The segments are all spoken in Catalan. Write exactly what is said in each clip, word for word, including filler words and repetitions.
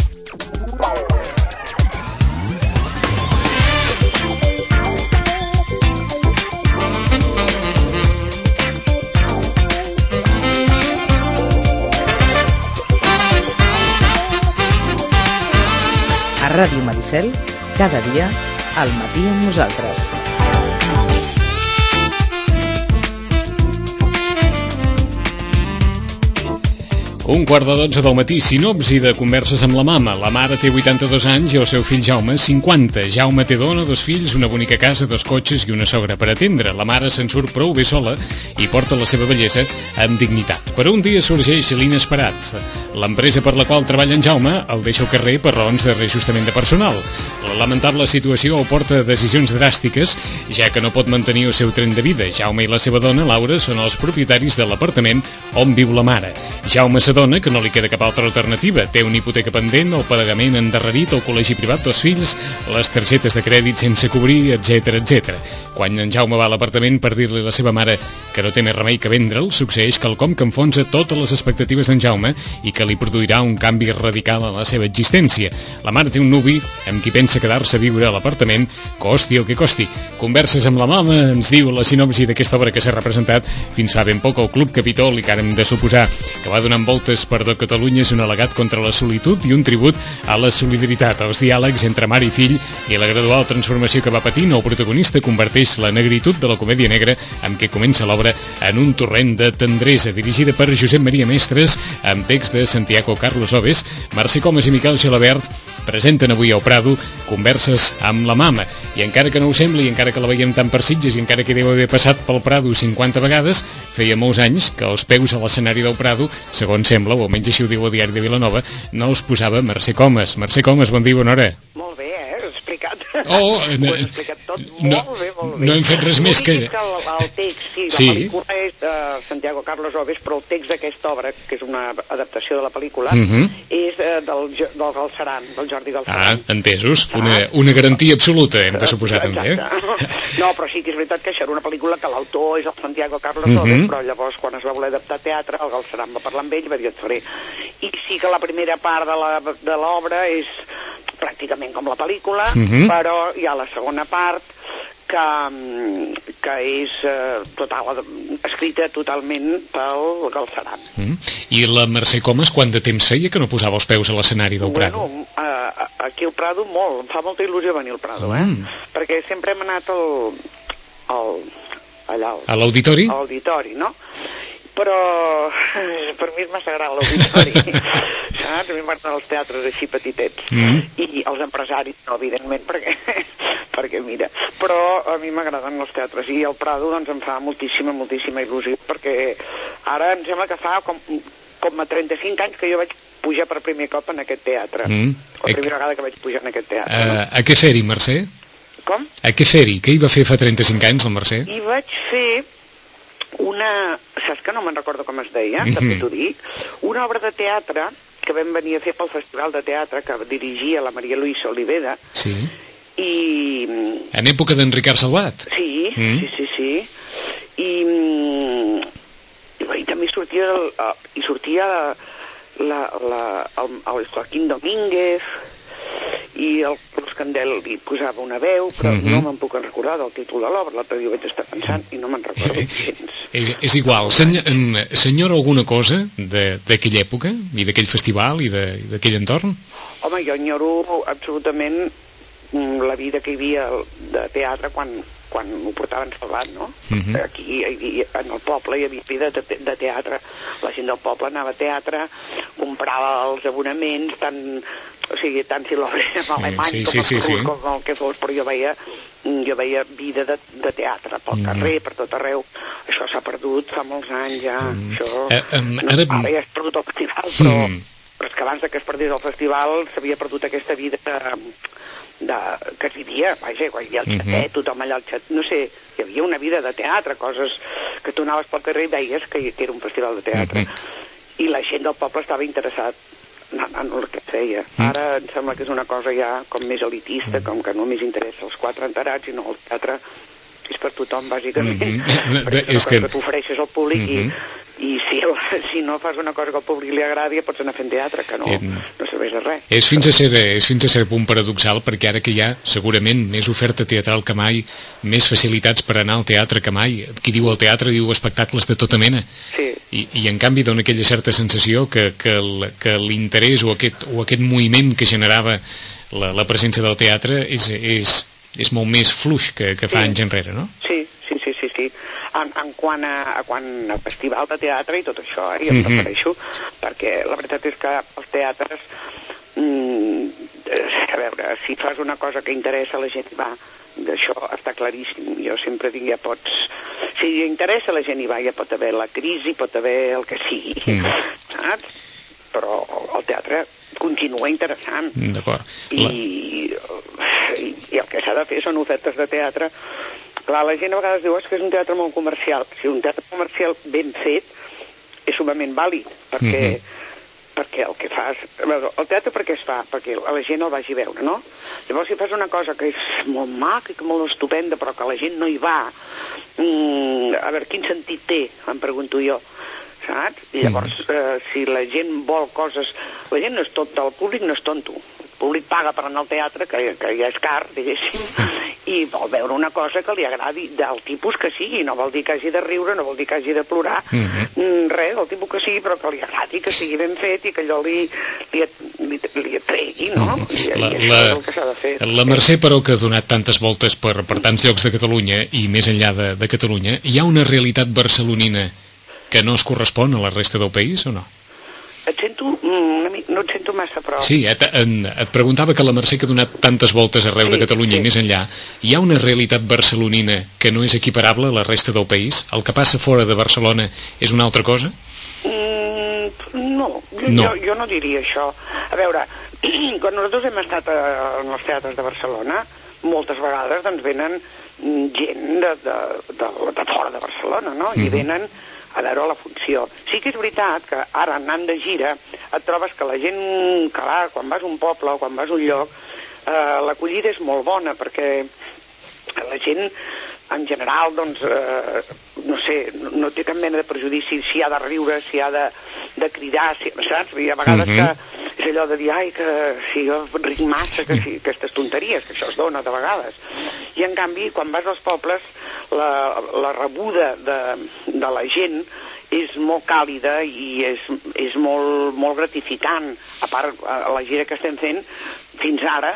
A Ràdio Maricel, cada dia, al matí amb nosaltres. Un quart de dotze del matí, sinopsi de converses amb la mama. La mare té vuitanta-dos anys i el seu fill Jaume, cinquanta. Jaume té dona, dos fills, una bonica casa, dos cotxes i una sogra per atendre. La mare se'n surt prou bé sola i porta la seva bellesa amb dignitat. Però un dia sorgeix l'inesperat. L'empresa per la qual treballa en Jaume el deixa al carrer per raons de reajustament de personal. La lamentable situació el porta a decisions dràstiques, ja que no pot mantenir el seu tren de vida. Jaume i la seva dona, Laura, són els propietaris de l'apartament on viu la mare. Jaume s'adona que no li queda cap altra alternativa. Té una hipoteca pendent, el pagament endarrerit, el col·legi privat dels fills, les targetes de crèdit sense cobrir, etcètera, etcètera. Quan en Jaume va a l'apartament per dir-li a la seva mare que no té més remei que vendre'l, succeeix quelcom que enfonsa totes les expectatives d'en Jaume i que li produirà un canvi radical a la seva existència. La mare té un nuvi amb qui pensa quedar-se a viure a l'apartament, costi el que costi. Converses amb la mama, ens diu la sinopsi d'aquesta obra que s'ha representat fins fa ben poc al Club Capitol i que ara hem de suposar que va donant voltes per tot Catalunya. És un al·legat contra la solitud i un tribut a la solidaritat, als diàlegs entre mare i fill i la gradual transformació que va patint. El protagonista converteix la negritud de la comèdia negra amb què comença l'obra en un torrent de tendresa. Dirigida per Josep Maria Mestres, amb text de Santiago Carlos Oves, Mercè Comas i Miquel Gelabert presenten avui al Prado Converses amb la mama. I encara que no ho sembli, i encara que la veiem tant per Sitges, i encara que deu haver passat pel Prado cinquanta vegades, feia molts anys que els peus a l'escenari del Prado, segons sembla, o almenys així ho diu el diari de Vilanova, no els posava Mercè Comas. Mercè Comas, bon dia, bona hora. Molt bé, eh? Has explicat. Oh, ho has explicat tot no, molt bé, molt bé. No hem fet res més que... que el, el text, sí, la sí. pel·lícula és de Santiago Carlos Oves, però el text d'aquesta obra, que és una adaptació de la pel·lícula, uh -huh. és eh, del, del Galceran, del Jordi Galceran. Ah, entesos. Una, una garantia absoluta, hem de suposar, també. Eh? No, però sí que és veritat que això era una pel·lícula que l'autor és el Santiago Carlos uh -huh. Oves, però llavors, quan es va voler adaptar a teatre, el Galceran va parlar amb ell i va dir, et faré. I sí que la primera part de l'obra és pràcticament com la pel·lícula, uh -huh. però hi ha la segona part que, que és eh, total, escrita totalment pel Galceran. Uh -huh. I la Mercè Comas, quant de temps feia que no posava els peus a l'escenari del Prado? Bueno, eh, aquí al Prado molt, em fa molta il·lusió venir al Prado, eh? Mm. Perquè sempre hem anat al, al, allà, al, a l'auditori? A l'auditori, no? Però per mi és massa gran l'auditori. Saps? A mi m'agraden els teatres així petitets. Mm. I els empresaris, no, evidentment, perquè, perquè mira, però a mi m'agraden els teatres i el Prado doncs em fa moltíssima, moltíssima il·lusió, perquè ara em sembla que fa com, com a trenta-cinc anys que jo vaig pujar per primer cop en aquest teatre. Mm. La primera vegada que vaig pujar en aquest teatre. Uh, no? A què fer-hi, Mercè? Com? A què fer-hi? Què hi va fer fa trenta-cinc anys, el Mercè? Hi vaig fer una... Saps que no me'n recordo com es deia? Mm-hmm. També t'ho dic. Una obra de teatre que vam venir a fer pel Festival de Teatre que dirigia la Maria Luisa Oliveda. Sí. I... En època d'en Ricard Salvat. Sí, mm. sí, sí, sí. I, i, i també sortia el, i sortia la, la, el, el Joaquín Domínguez i el Carlos Candel hi posava una veu, però uh-huh. no me'n puc recordar del títol de l'obra, l'altre dia ho vaig estar pensant i no me'n recordo gens. És, és igual, Senyor, senyora alguna cosa d'aquella època i d'aquell festival i d'aquell entorn? Home, jo enyoro absolutament la vida que hi havia de teatre quan, quan ho portaven Salvat, no? Uh-huh. Aquí, aquí, en el poble, hi havia vida de, de teatre. La gent del poble anava a teatre, comprava els abonaments, tant... o sigui, tant si l'obra era en alemany sí, sí, com, sí, el, sí, sí. com el que fos, però jo veia, jo veia vida de, de teatre pel mm. carrer, per tot arreu. Això s'ha perdut fa molts anys ja. Mm. Això, uh, um, no, ara... ara ja es perdut el festival, però, mm. però és que abans que es perdés el festival s'havia perdut aquesta vida de, de, que es vivia, vaja, hi havia el xatet, mm-hmm. tothom allà al xatet, no sé, hi havia una vida de teatre, coses que tu anaves pel carrer i veies que, que era un festival de teatre. Mm-hmm. I la gent del poble estava interessat en, en el que feia. Mm. Ara em sembla que és una cosa ja com més elitista, com que només interessa els quatre enterats i no el teatre és per tothom, bàsicament. Mm-hmm. Perquè és una cosa que, que t'ofereixes al públic mm-hmm. i i si, el, si no fas una cosa que al públic li agradi pots anar fent teatre, que no, eh, no serveix de res. És fins, a ser, és fins a ser punt paradoxal, perquè ara que hi ha segurament més oferta teatral que mai, més facilitats per anar al teatre que mai, qui diu al teatre diu espectacles de tota mena, sí. I, i en canvi dona aquella certa sensació que, que, el, que l'interès o aquest, o aquest moviment que generava la, la presència del teatre és, és, és molt més fluix que, que fa sí. anys enrere, no? Sí, sí, sí, sí, sí. En, en quant a, a, quan a festival de teatre i tot això, eh, jo em Mm-hmm. refereixo, perquè la veritat és que els teatres, mm, a veure, si fas una cosa que interessa la gent hi va, d'això està claríssim. Jo sempre dic, ja pots, si interessa la gent hi va, ja pot haver la crisi, pot haver el que sigui, Mm. saps? Però el teatre continua interessant. D'acord. I, La... i, i el que s'ha de fer són ofertes de teatre. Clar, la gent a vegades diu que és un teatre molt comercial. Si un teatre comercial ben fet és sumament vàlid, perquè, mm-hmm. perquè el que fas... El teatre per què es fa? Perquè la gent el vagi a veure, no? Llavors, si fas una cosa que és molt maca i que molt estupenda, però que la gent no hi va, mmm, a veure, quin sentit té, em pregunto jo, saps? I llavors, eh, si la gent vol coses... La gent no és tonta, el públic no és tonto. El públic paga per anar al teatre, que, que ja és car, diguéssim, i vol veure una cosa que li agradi del tipus que sigui. No vol dir que hagi de riure, no vol dir que hagi de plorar, mm-hmm. res, del tipus que sigui, però que li agradi, que sigui ben fet i que allò li, li, li, li atregui, no? I, la, i això la, és el que s'ha de fer. La Mercè, però, que ha donat tantes voltes per, per tants llocs de Catalunya i més enllà de, de Catalunya, hi ha una realitat barcelonina que no es correspon a la resta del país o no? Et sento, una mica, no et sento massa prou. Sí, et, en, et preguntava que la Mercè, que ha donat tantes voltes arreu sí, de Catalunya sí. i més enllà, hi ha una realitat barcelonina que no és equiparable a la resta del país? El que passa fora de Barcelona és una altra cosa? Mm, no, jo no, jo, jo no diria això. A veure, quan nosaltres hem estat a, en els teatres de Barcelona, moltes vegades doncs venen gent de, de, de, de fora de Barcelona, no? Mm-hmm. I venen a veure la funció. Sí que és veritat que ara anant de gira et trobes que la gent, clar, quan vas a un poble o quan vas a un lloc, eh, l'acollida és molt bona perquè la gent en general, doncs, eh, no sé, no, no té cap mena de prejudici si ha de riure, si ha de, de cridar, si, saps? I a vegades mm-hmm. que és allò de dir, ai, que si jo ric massa, que si, aquestes tonteries, que això es dona de vegades. I en canvi, quan vas als pobles, la, la rebuda de, de la gent és molt càlida i és, és molt, molt gratificant. A part, a la gira que estem fent, fins ara,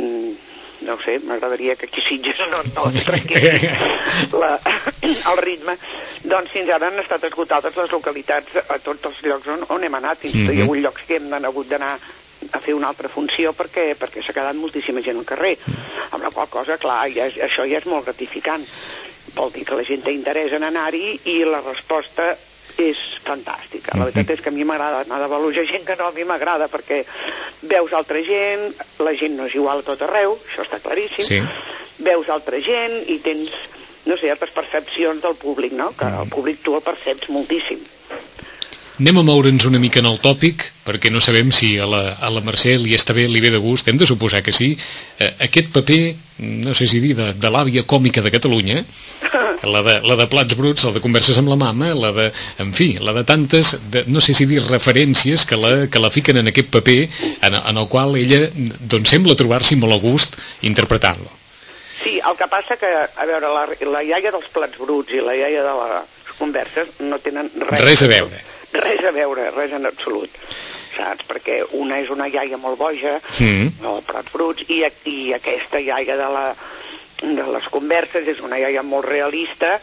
no ho sé, m'agradaria que aquí Sitges no, no es trenqués la, el ritme, doncs fins ara han estat esgotades les localitats a tots els llocs on, on hem anat. Fins i tot hi ha hagut llocs que hem hagut d'anar a fer una altra funció perquè, perquè s'ha quedat moltíssima gent al carrer, amb la qual cosa, clar, ja és, això ja és molt gratificant. Vol dir que la gent té interès en anar-hi i la resposta és fantàstica. La veritat és que a mi m'agrada anar de veure gent que no a mi m'agrada, perquè veus altra gent, la gent no és igual a tot arreu, això està claríssim, sí. Veus altra gent i tens, no sé, altres percepcions del públic, no? Que el públic tu el perceps moltíssim. Anem a moure'ns una mica en el tòpic, perquè no sabem si a la, a la Mercè li està bé, li ve de gust, hem de suposar que sí. Eh, aquest paper, no sé si dir, de, de l'àvia còmica de Catalunya, la de, la de Plats Bruts, la de Converses amb la mama, la de, en fi, la de tantes, de, no sé si dir referències que la, que la fiquen en aquest paper, en, en el qual ella, doncs, sembla trobar-s'hi molt a gust interpretant-lo. Sí, el que passa que, a veure, la, la iaia dels Plats Bruts i la iaia de les Converses no tenen res, res a veure. Res a veure, res en absolut, saps? Perquè una és una iaia molt boja, mm. el Plats Bruts, i, i aquesta iaia de, la, de les Converses és una iaia molt realista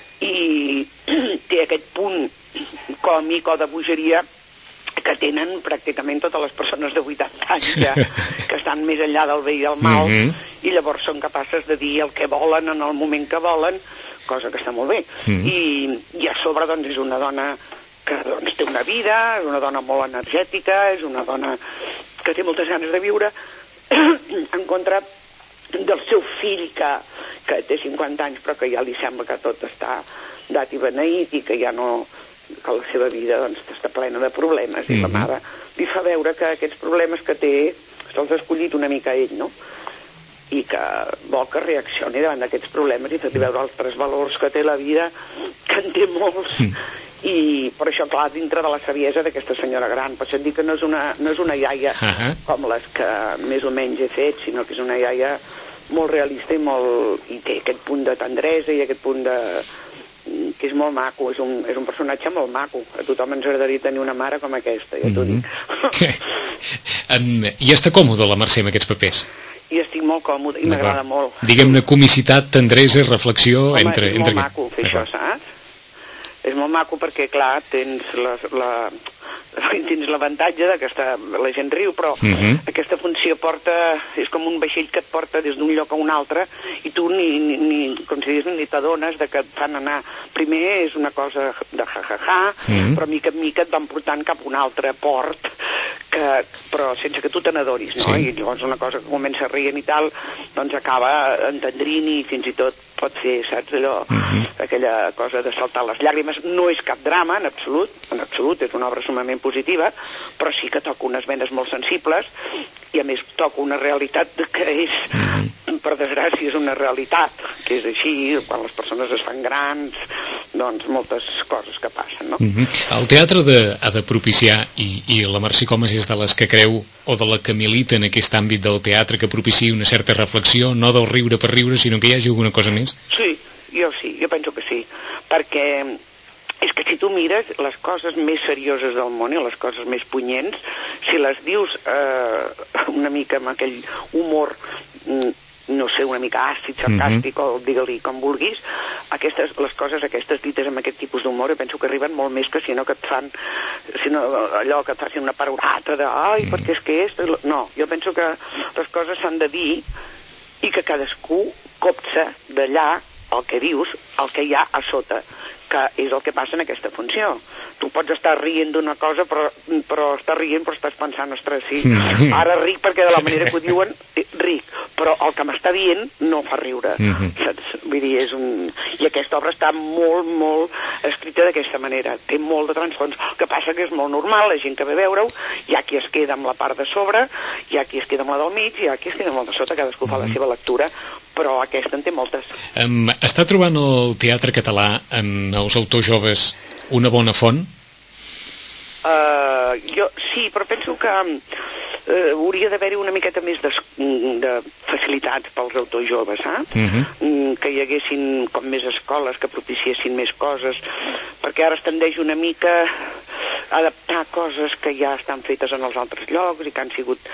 i té aquest punt còmic o de bogeria que tenen pràcticament totes les persones de vuitanta anys ja, que estan més enllà del bé i el mal, mm-hmm. i llavors són capaces de dir el que volen en el moment que volen, cosa que està molt bé. Mm-hmm. I, i a sobre doncs és una dona que doncs, té una vida, és una dona molt energètica, és una dona que té moltes ganes de viure, en contra del seu fill que, que té cinquanta anys però que ja li sembla que tot està dat i beneït i que ja no, que la seva vida doncs, està plena de problemes, mm-hmm. i la mare li fa veure que aquests problemes que té se'ls ha escollit una mica ell, no? I que vol que reaccioni davant d'aquests problemes i fer-li veure altres valors que té la vida, que en té molts, mm. i per això, clar, dintre de la saviesa d'aquesta senyora gran, per això et dic que no és una, no és una iaia uh-huh. com les que més o menys he fet, sinó que és una iaia molt realista i, molt, i té aquest punt de tendresa i aquest punt de... que és molt maco, és un, és un personatge molt maco. A tothom ens agradaria tenir una mare com aquesta, ja t'ho dic. um, I està còmode la Mercè amb aquests papers? I estic molt còmode i m'agrada molt. Diguem-ne comicitat, tendresa, reflexió... Home, entre, és entre molt maco fer això, saps? És molt maco perquè, clar, tens la, la, tens l'avantatge de que està, la gent riu, però uh-huh. aquesta funció porta, és com un vaixell que et porta des d'un lloc a un altre i tu ni, ni, ni com si dius, ni t'adones de que et fan anar. Primer és una cosa de ja-ja-ja, uh-huh. però mica en mica et van portant cap a un altre port, que, però sense que tu te n'adonis, no? Sí. I llavors una cosa que comença rient i tal, doncs acaba entendrint i fins i tot pot fer, saps, allò, uh-huh. aquella cosa de saltar les llàgrimes. No és cap drama, en absolut, en absolut, és una obra sumament positiva, però sí que toca unes venes molt sensibles i a més toca una realitat que és, uh-huh. per desgràcia, és una realitat, que és així, quan les persones es fan grans, doncs moltes coses que passen, no? Uh-huh. El teatre de, ha de propiciar, i, i la Mercè Comas és de les que creu, o de la que milita en aquest àmbit del teatre, que propiciï una certa reflexió, no del riure per riure, sinó que hi hagi alguna cosa més? Sí, jo sí, jo penso que sí, perquè és que si tu mires les coses més serioses del món i les coses més punyents, si les dius eh, una mica amb aquell humor, no sé, una mica àcid, sarcàstic, uh-huh. o digue-li com vulguis, aquestes, les coses aquestes dites amb aquest tipus d'humor, jo penso que arriben molt més que si no que et fan, si no, allò que et facin una perorata de, ai, uh-huh. perquè és que és... No, jo penso que les coses s'han de dir i que cadascú copsa d'allà el que dius, el que hi ha a sota, que és el que passa en aquesta funció. Tu pots estar rient d'una cosa, però, però estàs rient, però estàs pensant, ostres, sí, ara ric perquè de la manera que ho diuen, ric, però el que m'està dient no fa riure, saps? Vull dir, és un... I aquesta obra està molt, molt escrita d'aquesta manera, té molt de transfons. El que passa que és molt normal, la gent que ve a veure-ho, hi ha qui es queda amb la part de sobre, hi ha qui es queda amb la del mig, hi ha qui es queda amb la de sota, cadascú fa la seva lectura, però aquesta en té moltes. Um, està trobant el teatre català en els autors joves una bona font? Uh, jo sí, però penso que uh, hauria d'haver-hi una miqueta més de, de facilitats pels autors joves, saps? Uh-huh. Mm, que hi haguessin com més escoles que propiciessin més coses, perquè ara es tendeix una mica a adaptar coses que ja estan fetes en els altres llocs i que han sigut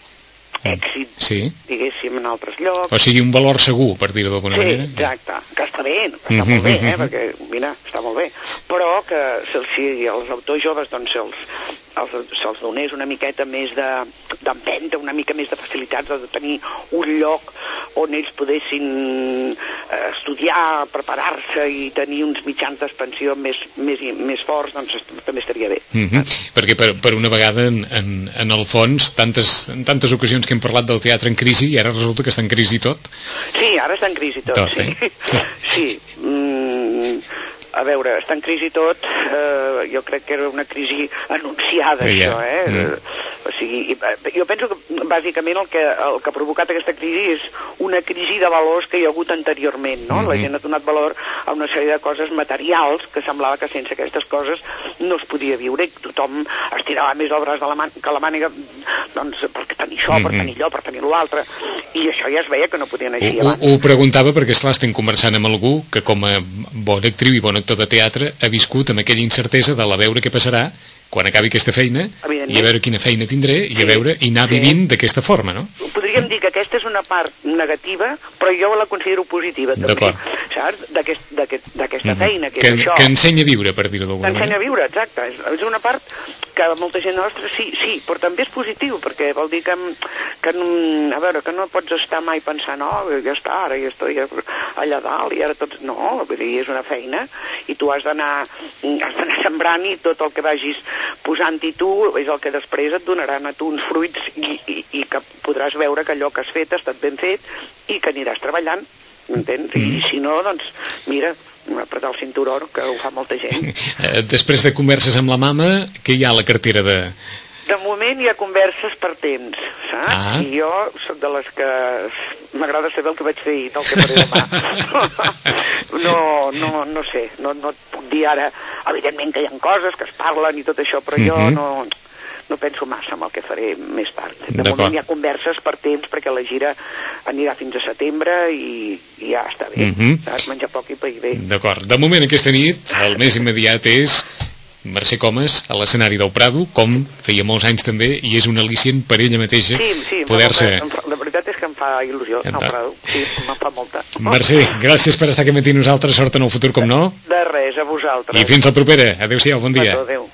èxit, sí. diguéssim, en altres llocs. O sigui, un valor segur, per dir-ho d'alguna sí, manera. Sí, exacte, que està bé, que està mm-hmm, molt bé, eh, mm-hmm. perquè, mira, està molt bé, però que si els autors joves, doncs, se'ls se donés una miqueta més d'empenta, una mica més de facilitats, de tenir un lloc on ells poguessin eh, estudiar, preparar-se i tenir uns mitjans d'expansió més, més, més forts, doncs també estaria bé. Mm-hmm. Perquè per, per una vegada, en, en, en el fons, tantes, en tantes ocasions que hem parlat del teatre en crisi, i ara resulta que està en crisi tot? Sí, ara està en crisi tot, tot sí. Eh? Sí, mm, a veure, està en crisi tot, eh, jo crec que era una crisi anunciada, yeah. això, eh? Mm. O sigui, jo penso que bàsicament el que, el que ha provocat aquesta crisi és una crisi de valors que hi ha hagut anteriorment, no? Mm-hmm. La gent ha donat valor a una sèrie de coses materials que semblava que sense aquestes coses no es podia viure i tothom es tirava més obres de la man que la màniga, doncs, per tenir això, mm-hmm. per tenir allò, per tenir l'altre, i això ja es veia que no podien així ho, abans. Ho, ho preguntava perquè, esclar, estem conversant amb algú que com a bona actriu i bon actor de teatre ha viscut amb aquella incertesa de la veure què passarà quan acabi aquesta feina i a veure quina feina tindré i sí, a veure i anar sí. vivint d'aquesta forma, no? Podríem dir que aquesta és una part negativa, però jo la considero positiva també, saps? D'aquesta aquest, mm-hmm. feina, que, que és això. Que ensenya a viure, per dir-ho d'alguna manera. Ensenya a viure, exacte. És, és una part que molta gent nostra sí, sí, però també és positiu, perquè vol dir que, que a veure, que no pots estar mai pensant, no, ja està, ara ja estic allà dalt i ara tots... No, vull dir, és una feina i tu has d'anar has d'anar sembrant i tot el que vagis posant-hi tu és el que després et donaran a tu uns fruits i, i, i que podràs veure que allò que has fet ha estat ben fet i que aniràs treballant, m'entens? Mm. I si no, doncs, mira, apretar el cinturó, que ho fa molta gent. Després de converses amb la mama, què hi ha a la cartera de... De moment hi ha converses per temps, saps? Ah. I jo sóc de les que m'agrada saber el que vaig fer ahir, no el que faré demà. no, no, no sé, no, no et puc dir ara evidentment que hi ha coses que es parlen i tot això, però jo Mhm. no, no penso massa en el que faré més tard. De D'acord. moment hi ha converses per temps, perquè la gira anirà fins a setembre i, i ja està bé. Mhm. Saps? Menjar poc i pair bé. D'acord. De moment, aquesta nit, el més immediat és Mercè Comas a l'escenari del Prado, com feia molts anys també, i és un al·licient per ella mateixa Sí, sí, em fa poder-se... molta- em fa- la veritat és que em fa il·lusió Ja anar està. al Prado. Sí, me'n fa molta. Mercè, gràcies per estar aquí amb nosaltres, sort en el futur, com no, De res, a vosaltres. i fins la propera. Adéu-siau, bon dia. Adéu.